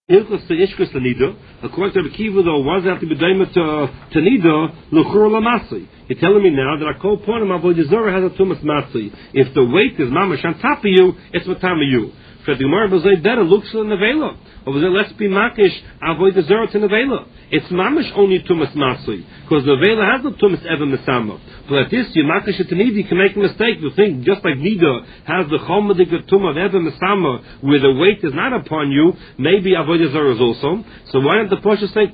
Ilchus to Ishkus to Nida. According to Rabbi Kiva, though, was that to be daima to Nida, L'chur Lamasi. You're telling me now that a kol ponim avodah zarah has a tumas matzi. If the weight is mamash on top of you, it's matam of you. So the Gemara will say better looks in the nevela. Or let's be makish avodah zarah to nevela. It's mamash only tumas matzi because the nevela has no tumas ever misama. But at this you makish it to nida, you can make a mistake. You think just like nida has the chomadik tumah of ever misama, where the weight is not upon you, maybe avodah zarah is also. So why don't the pasuk say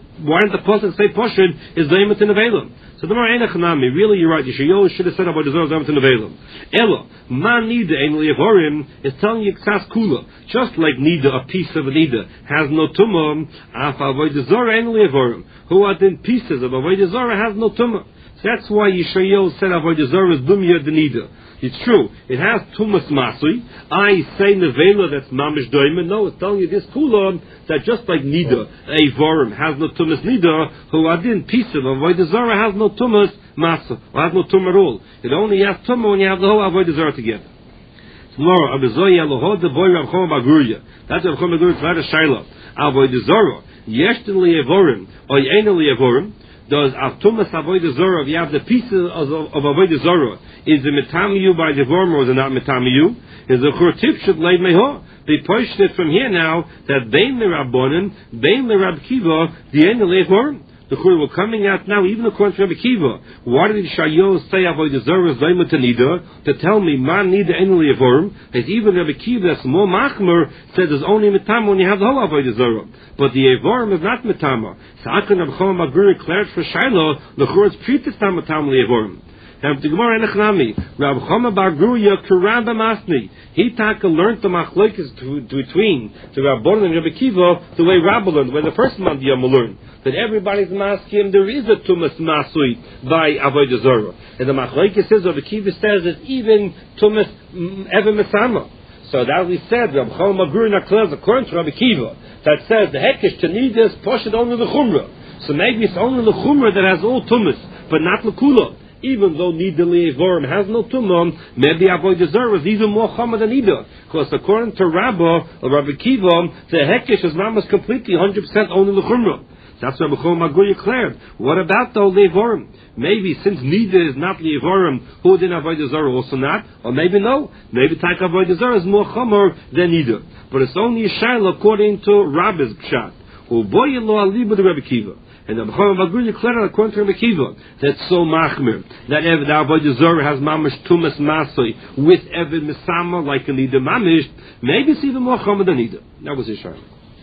pashud is daima to nevela? So the Gemara Einachanami, really you're right. You should have said about the Zorah to Nevelim. Ella, ma nida ein liavorim is telling you ksas kula. Just like nida, a piece of a nida has no tumah, af avodah zarah ein liavorim. Who are in pieces of avodah zarah has no tumah. So that's why Yishayahu said avodah zarah is dumya the nida. It's true. It has tumas masui. I say nevela that's mamish doimen. No, it's telling you this kula that just like nida, a vorim has no tumas nida, who adin piece of avodah zarah has no tumas masa, or has no tumah at all. It only has tumah when you have the whole avodah zarah together. Tomorrow, abizoy yalohod the boy Rav Choma Baguria. That's Rav Choma Baguria. Try to shaila avodah zarah yeshtin liavorim or yein liavorim. Does Avtumas Avodah Zorah, if you have the pieces of Avodah Zorah, is it metamiyu by the vorm or is it not metamiyu? Is the Churtif should lay meho? They pushed it from here now that Bein the Rabbonin, Bein the Rab Kiva, the end of the vorm. The Chur were coming out now, even according to Rabbi Kiva. Why did Shayo say Avodah Zarah is Daima to Nida? To tell me, Man Nida Enli Avorim, as even Rabbi Kiva, that's more Machmer, said there's only Metama when you have the whole Avodah Zarah. But the Avorim is not Metama. So how can Rabbi Choma Bagur declared for Shiloh, the Chur is treated Tamatam Li Avorim? And the Gemara Enechnami, Rabbi Choma Baguria Kuramba Masni. He learned the machlokes between the Rabbon and Rabbi Kiva the way Rabbi learned, when the first month Yom learned. That everybody's masking, there is a tumas masui by avodah zarah. And the machlokes says, Rabbi Kiva says that even tumas ever mesama. So that we said, Rabbi Choma Baguria Naklas, according to Rabbi Kiva, that says the hekesh to need is poshed only the chumrah. So maybe it's only the chumrah that has all tumas, but not the kula. Even though Nida Le'evorim has no tumah, maybe Avodah Zarah is even more chama than Nida. Because according to Rabbi Kiva, the Hekesh is not completely 100% only L'chumrah. That's what Rabbi Choma Baguria declared. What about the Le'evorim? Maybe since Nida is not Le'evorim, who did Avodah Zarah also not? Or maybe no. Maybe Taika Avodah Zarah is more chama than Nida. But it's only a Shaila according to Rabbi's Pshat. Uboy lo alibu the Rabbi Kiva. And the Choma Baguria declared according to Rabbi Kiva that's so machmir that the Avodah Zarah has mamish tumas masoi with Evid Misama like a Nida mamish. Maybe it's even more chama than Nida. That was his shayla.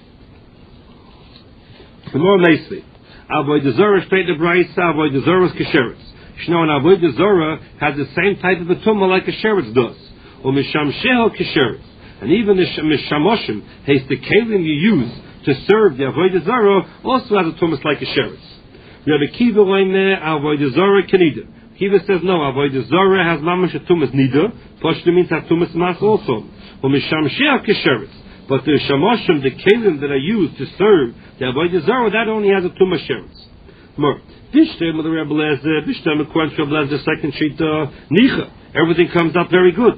The more nicely, Avodah Zarah straight the Braysa, Avodah Zarah is kasheretz. Shno and Avodah Zarah has the same type of a tumah like kasheretz does. Or misham shehel kasheretz. And even the mishamoshim has the kelim you use to serve the Avodah Zarah also has a tumas like a sheretz. Rabbi Kiva loyme Avodah Zarah kenida. Kiva says no, Avodah Zarah has mamash a tumas nida. Pashto means has tumas mas also. Or misham she'al kesheretz. But the shamoshim, the kelim that are used to serve the Avodah Zarah, that only has a tumas sheretz. More. Bishtem of the Rebbe Lezer, Bishtem according to Rebbe Lezer, second sheet nicha. Everything comes up very good.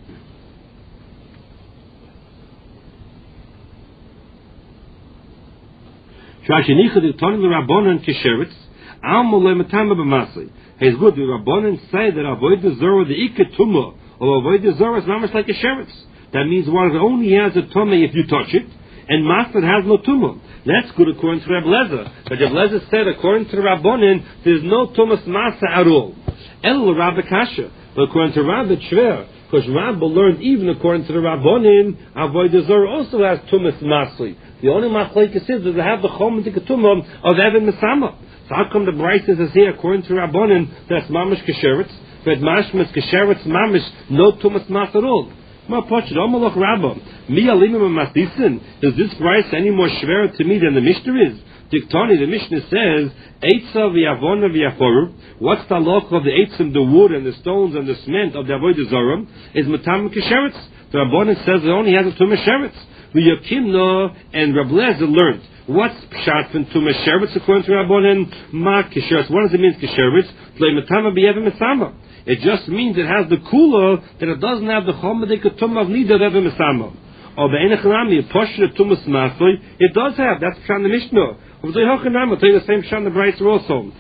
Shashinicha the Tony the Rabbanan Kisheretz, Amole Matama B'Masli. It's good. The Rabbanan say that Avodah Zarah the Iketuma or Avodah Zarah is not much like a sheretz. That means one only has a tumah if you touch it, and Masli has no tumah. That's good according to Rebbe Lezer. But Rebbe Lezer said according to the Rabbanan there's no tumas masa at all. El Rabbi Kasha, but according to Rabbi Shver, because Rabbi learned even according to the Rabbanan, Avodah Zarah also has tumas masli. The only machlokes is that they have the chom and the ketumah of Evan Mesama. So how come the Brayta is here according to Rabbanan that's mamish kasheretz, but mashmas kasheretz mamish no tumas mas at all? Ma pochid omalach Rabba mi alimim matisin. Is this Brayta any more shver to me than the Mishnah is? Diktani, the Mishnah says, Eitza v'yavona v'yaforu. What's the loch of the eitzim, the wood and the stones and the cement of the Avodah Zarah? Is matam kasheretz. The Rabbanan says it only has a tumas sheretz. V'yakimno and Rabbi Lezer learned. What's pshat from tumas sheretz according to Rabbanan? Ma kasheretz. What does it mean kasheretz? Matama b'yevim misama. It just means it has the kula that it doesn't have the chomadik tumah of nida of evim misama. Or be'enechlami, poshre tumas masli, it does have. That's Pshan the Mishnah. Of the Hochanam, I'll tell you the same Pshan the Brayser also.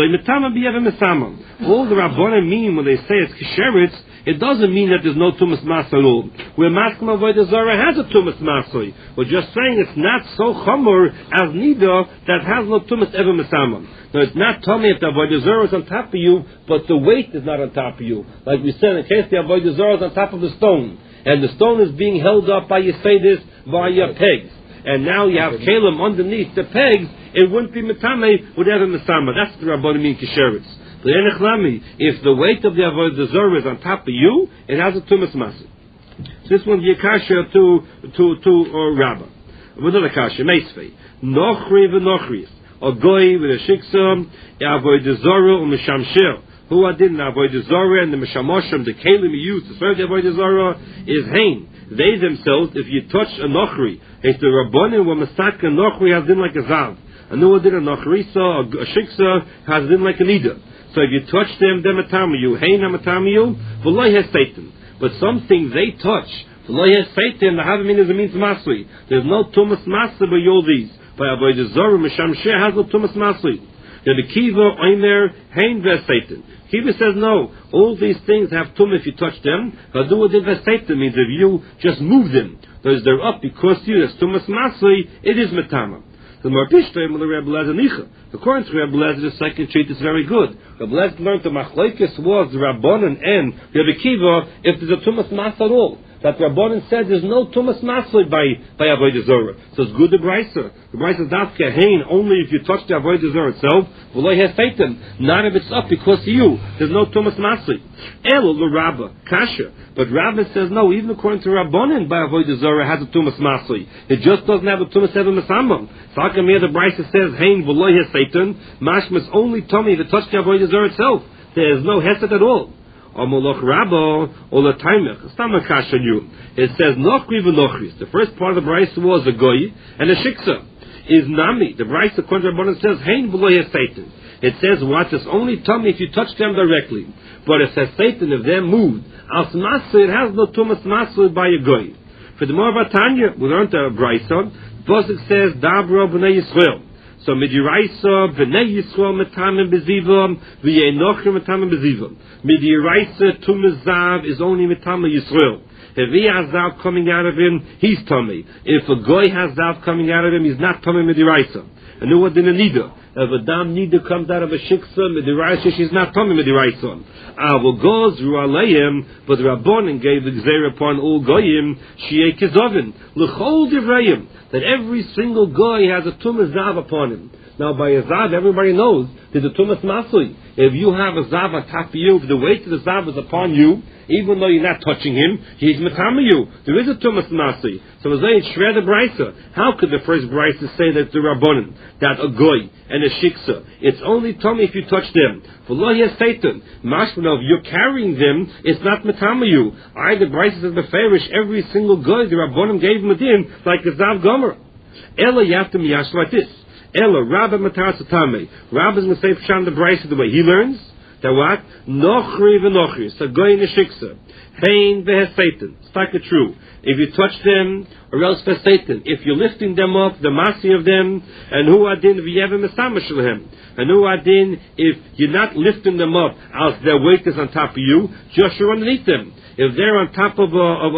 All the Rabbanim mean when they say it's Kisheritz, it doesn't mean that there's no Tumas Masli at all. Where Maskim Avodah Zarah has a Tumas Masli. We're just saying it's not so Chomer as Nida that has no Tumas Ever Mesamam. Now it's not telling me if the Avodah Zarah is on top of you, but the weight is not on top of you. Like we said, in case the Avodah Zarah is on top of the stone, and the stone is being held up by Yisayis via pegs, and now you have Kalim underneath the pegs, it wouldn't be Metame with Ever Mesama. That's the Rabbanim mean Kisheritz. If the weight of the Avodah Zarah is on top of you, it has a Tumas Masli. So this one's Yekasha to Rabbah. Another Kasha, Meisvei. Nochri v'nochris. A goy with a shiksa, Avodah Zarah u'mishamshir. Who I didn't Avodah Zarah and the Mishamoshim, the Kalim you use to serve the Avodah Zarah, is Hain. They themselves, if you touch a Nochri, it's the Rabbanim were Masaka Nochri has been like a Zav. A Noah did a Nochrisa, a Shiksa has been like a Nida. So if you touch them matamiyu, Hain matamiyu, v'loy has Satan. But some things they touch, v'loy has Satan, the Havim is a means Masli. There's no Tumas Masli by all these. By Avodah Zarah, Mishamsheh has no Tumas Masli. The Kiva, Omer, Hain v'es Satan. Kiva says no, all these things have tum if you touch them. V'adu did v'es Satan means if you just move them, because they're up because you, there's Tumas Masli, it is Metama. The Marpishtem the Rebbe Lezer Nicha. According to Rebbe Lezer, the second treat is very good. Rebbe Lezer learned the Machlekes was the Rabbanan and Rebbe Kiva if there's a Tumas Mas at all. That Rabbanan said there's no Tumas Masli by Avodah Zarah. So it's good the Brisa. The Brisa Dafka Hain only if you touch the Avodah Zarah itself. V'lo has Satan. Not if it's up because of you. There's no Tumas Masli. Elo the Rabbah Kasha. But Rabbah says no. Even according to Rabbanan, by Avodah Zarah has a Tumas Masli. It just doesn't have a Tumas Ever Mesamam. So how come here the Brisa says Hain v'lo has Satan? Mashmas only tummy if it touched the Avodah Zarah itself. There is no hesed at all. Or Moloch Rabba, or the Taimech, Stamakash on you. It says, Nochri v'nochris. The first part of the Brisa was a goy, and a shiksa is nami. The Brisa, according to Rabbanan, says, Hain v'lo has Satan. It says, what? It's only tummy if you touch them directly. But it says, Satan, if they're moved, as masa, it has no tumas masa by a goy. For the more Vatanya, we learned the Brisa, the Pasuk says, Dabra b'nei Yisrael. So Midiraisa b'nei Yisrael metamim bezivam v'yeinochim metamim bezivam. Midiraisa tumazav is only metamim Yisrael. If he has zav coming out of him, he's tummy. If a goy has zav coming out of him, he's not tummy midiraisa. And no one didn't need her. If a dam nida comes out of a shiksa midiraisa, she's not tummy midiraisa. Avol goes ru'aleim, but the Rabbanan gave the gzeir upon all goyim shi'ei kizovin l'chol divrayim, that every single goy has a tumas zav upon him. Now by a zav, everybody knows there's a tumas masli. If you have a zav on top of you, if the weight of the zav is upon you, even though you're not touching him, he's matamayu. There is a tumas masli. So as they shred the brisa, how could the first brisa say that the Rabbanan, that a goy and a shiksa, it's only tummy if you touch them? For lo has Satan, mashmanov, you're carrying them, it's not matamayu. I the brisa says beferish every single goy the Rabbanan gave him a din like a zav gomer. Ella yaftim yash like this. Ella Rabba matar satame. Rabba's going to say Pshan the brisa the way he learns. That what? Nochri v'nochri. So goy in the shiksa. Hain v'hes Satan. It's like it true. If you touch them, or else v'hes Satan. If you're lifting them up, the masi of them, and who adin v'yevim esamash lehem. And who adin, if you're not lifting them up, as their weight is on top of you, just you're underneath them. If they're on top of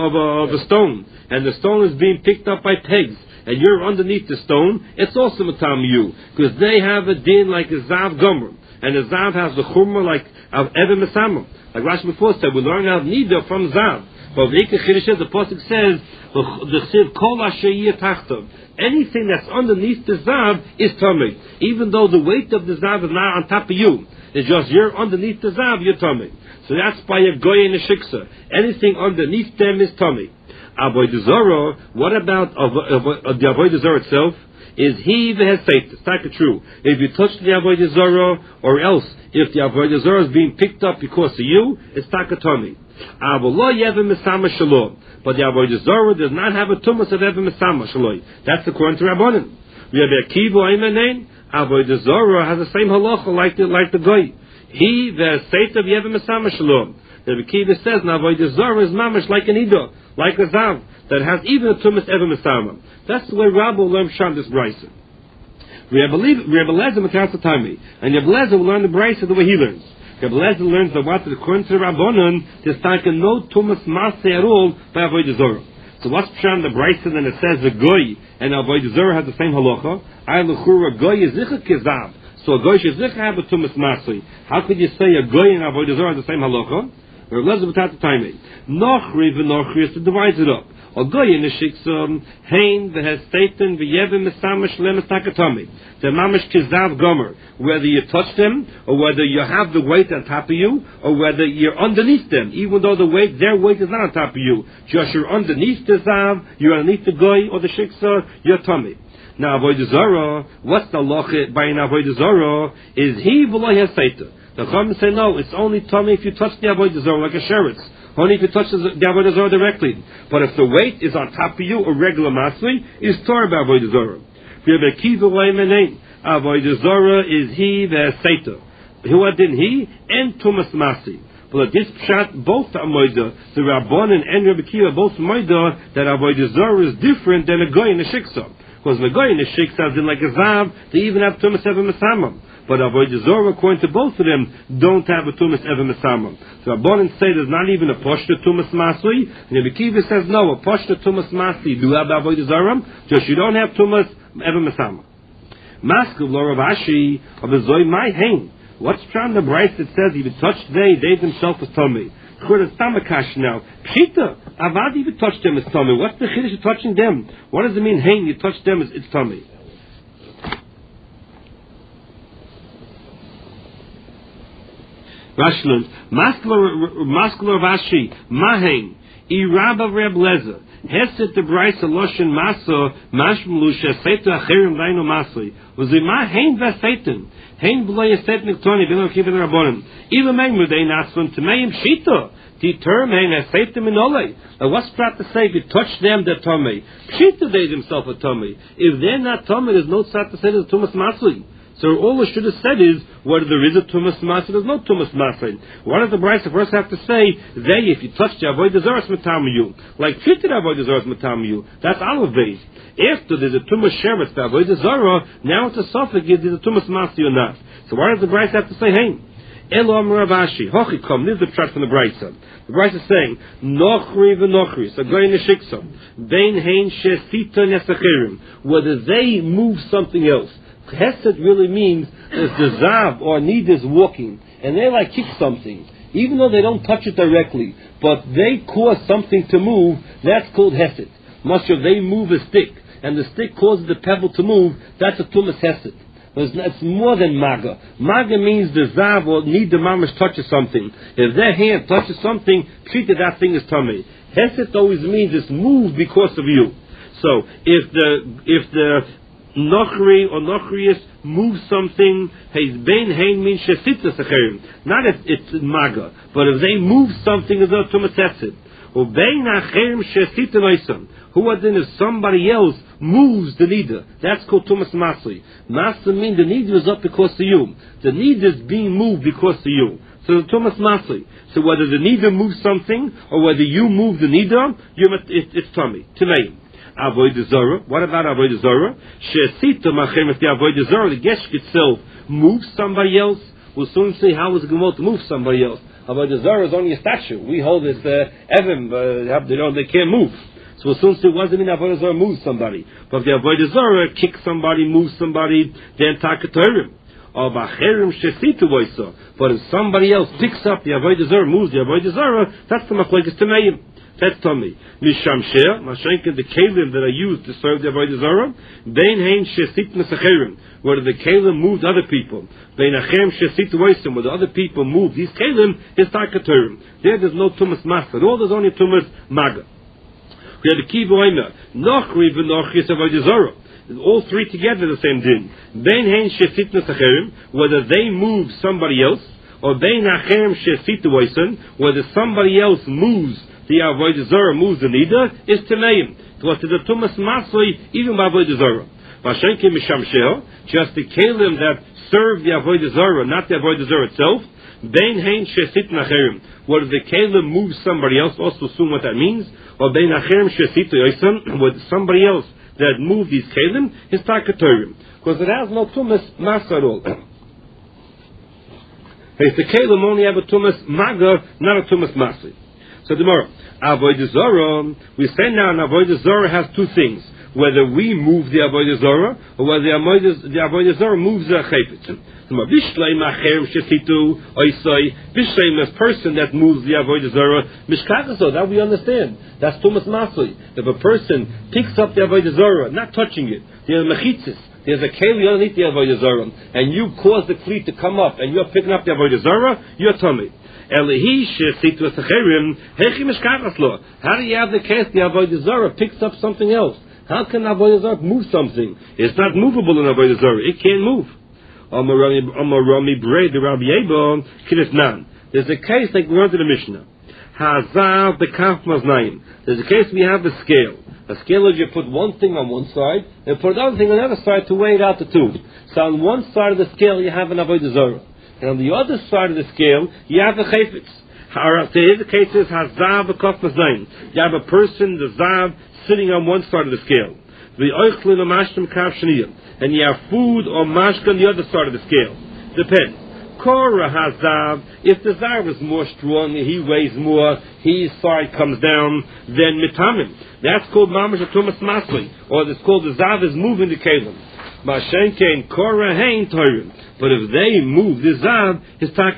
a stone, and the stone is being picked up by pegs, and you're underneath the stone, it's also matam you, because they have a din like a zav gomer. And the zav has the chumra like of Evan Mesamah. Like Rashi before said, we learn out nida from zav. But the pasuk says, the siv kol asher tachtov. Anything that's underneath the zav is tummy. Even though the weight of the zav is not on top of you, it's just you're underneath the zav, you're tummy. So that's by a goy and a shiksa. Anything underneath them is tummy. Avodah Zarah, what about the Avodah Zarah itself? Is he has Satan? It's not true. If you touch the Avodah Zarah, or else if the Avodah Zarah is being picked up because of you, it's takatomi. But the Avodah Zarah does not have a tumas of Evan Mesama Shaloi. That's according to Rabbanan. We have a Kivu Aymanen. Avodah Zarah has the same halacha like the goy. He the Satan of Evan Mesama Shalom. The Kiva says, "Avodah Zarah is mamash like an ido, like a zav that has even a tumas ever mesama. That's the way Rabbi learned Sham this brisa. Rabbi Lezer Matas Tami, and Rabbi Lezer will learn the brisa the way he learns. Rabbi Lezer learns that what according to the Rabbanon, there's like no tumas maseh at all by avodah zarah. So what's Pshan the brisa? Then it says the goy and avodah zarah has the same halacha. I lechura goy is zicha kezav. So a goy is zicha have a tumas maseh. How could you say a goy and avodah zarah has the same halacha? Rabbi Lezer Matas Tami. Nochri v'nochri is to divide it up. A goy in the shiksum hein v'hes Satan v'yevim mesamash lemes takatomi. The mamash kizav gomer. Whether you touch them, or whether you have the weight on top of you, or whether you're underneath them, even though their weight is not on top of you. Just you're underneath the zav, you're underneath the goy or the shiksa, you're tummy. Now avodah zarah, what's the lochit by an avodah zarah? Is he v'lo hes Satan? The Chachamim say no, it's only tummy if you touch the avodah zarah like a sheretz. Only if you touch the avodah zarah directly. But if the weight is on top of you, a regular masli, is torah by avodah zarah. Avodah zarah is he v'seita. Who didn't he? And tumas masi. But at this pshat, both the Amoida, the Rabbanan and Rabbi Kiva, both Amoida, that avodah zarah is different than a goy in the shiksa. Because the goy in the shiksa is in like a zav, they even have tumas ever mesamam. But avodah zarah, according to both of them, don't have a tumas ever mesamam. So Rabbanan say there's not even a poshta tumas masli. And Rabbi Kiva says no, a poshta tumas masli do have avodah zarah, just you don't have tumas ever mesamam. Maskov lo Rav Ashi of the Zoy my hain. What's trying the Bryce that says if you touch they themselves as tummy. Chur stamakash now. Pshita, avad if you touch them as tummy. What's the chiddush of touching them? What does it mean hain? You touch them as it's tummy. Rashland Maskov Rav Ashi Mahain Irab of Reb Lezer. Hesed the Bryce Loshen Masa Mashmlusha Seta Achirim Daino Masli. Was it my hain Satan? Hain below Satan Niktoni, Bill Kiva Rabbonim. Even Megmur they Nasfun to Mayim Shita. Determ hain Satan Minole. What's that to say if you touch them, they're Tomei? Shita they themselves are Tomei. If they're not Tomei, there's no tzat to say there's Tumas Masli. So all we should have said is whether there is a tumas masa, there's no tumas masa. What does the Brisa first have to say? They, if you touch the avodah zarah matamu, like treated avodah zarah matamu, that's olive base. After there's a tumas sheretz the avodah zarah, now it's a suffix if there's a tumas masa or not. So why does the Brisa have to say hey? Elam Rav Ashi, hochikom. This is the pshat from the Brisa. The Brisa is saying nochri v'nochri, so go in the shiksa, bein hein shesita nesachirim, whether they move something else. Hesed really means if the zav or need is walking and they like kick something, even though they don't touch it directly, but they cause something to move, that's called hesed. Much of they move a stick and the stick causes the pebble to move, that's a tumas hesed. It's more than maga. Maga means the zav or need the mamash touches something. If their hand touches something, treat it that thing is tummy. Hesed always means it's moved because of you. So if the Nochri or Nochrius move something, his bein hein means shesitza sacherim. Not if it's maga, but if they move something as a tumatesid. Or bein acherim shesitza noisam. Who are then if somebody else moves the needer? That's called tumas masli. Masli means the needer is up because of you. The needer is being moved because of you. So the tumas masli. So whether the needer moves something or whether you move the needer, it's tummy. Tmeim. Avodah zarah. What about avodah zarah? She'asita machem if the avodah zarah, the geshk itself moves somebody else. We'll soon see how it's going to move somebody else. Avodah zarah is only a statue. We hold it evim, they can't move. So we'll soon see what does it mean avodah zarah moves somebody. But if the avodah zarah kicks somebody, moves somebody, then takatorim. Or bacherim she'asita voisa. But if somebody else picks up the avodah zarah, moves the avodah zarah, that's the machlekes tameim. That's Tommy. Misham Sheh, Mashenka, the kalim that are used to serve the avodah zarah, Bein Hein Shesit Mesacherim, where the kalim moved other people. Bein Achem Shesit Voisim, where the other people moved these kalim, is Takaturim. There's no Tumas Master. All there's only Tumas Maga. We had the Kiva Oimer, Nochri v'Nochris avodah zarah. All three together the same din. Bein Hein Shesit Mesacherim, whether they move somebody else, or Bein Achem Shesit Voisim, whether somebody else moves the avodah zarah moves the nida is tameim. Because to the tumas masli even by avodah zarah. Mashenke mishamshel, just the kelim that serve the avodah zarah, not the avodah zarah itself. Bein hein shesit nacherim. Whether the kelim moves somebody else, also assume what that means. Or bein nacherim shesit yoisam, with somebody else that moved these kelim, his takatorim, because it has no tumas mas at all. It's the kelim only have a tumas maga, not a tumas masi. So tomorrow, avodah zarah, we say now an avodah zarah has two things: whether we move the avodah zarah or whether the avodah zarah moves the chayfetz. This person that moves the avodah zarah, mishkakaso, that we understand. That's tumas masli. If a person picks up the avodah zarah, not touching it, there's mechitzis, there's a keli underneath the avodah zarah, and you cause the cleat to come up, and you're picking up the avodah zarah, you're tummy. How do you have the case the avodah zarah picks up something else? How can avodah zarah move something? It's not movable in avodah zarah. It can't move. There's a case like we went to the Mishnah. Hazav bekaf maznayim. There's a case we have a scale. A scale is you put one thing on one side and put another thing on the other side to weigh it out the two. So on one side of the scale you have an avodah zarah, and on the other side of the scale you have a chayfetz. The case is hazav bekaf maznayim. You have a person, the zav, sitting on one side of the scale. And you have food or mashka on the other side of the scale. Depends. Korah hazav, if the zav is more strong, he weighs more, his side comes down, then mitamim. That's called mamash atumas masli, or it's called the zav is moving the kelim. Mashenkein korah hain torim. But if they move the zav, his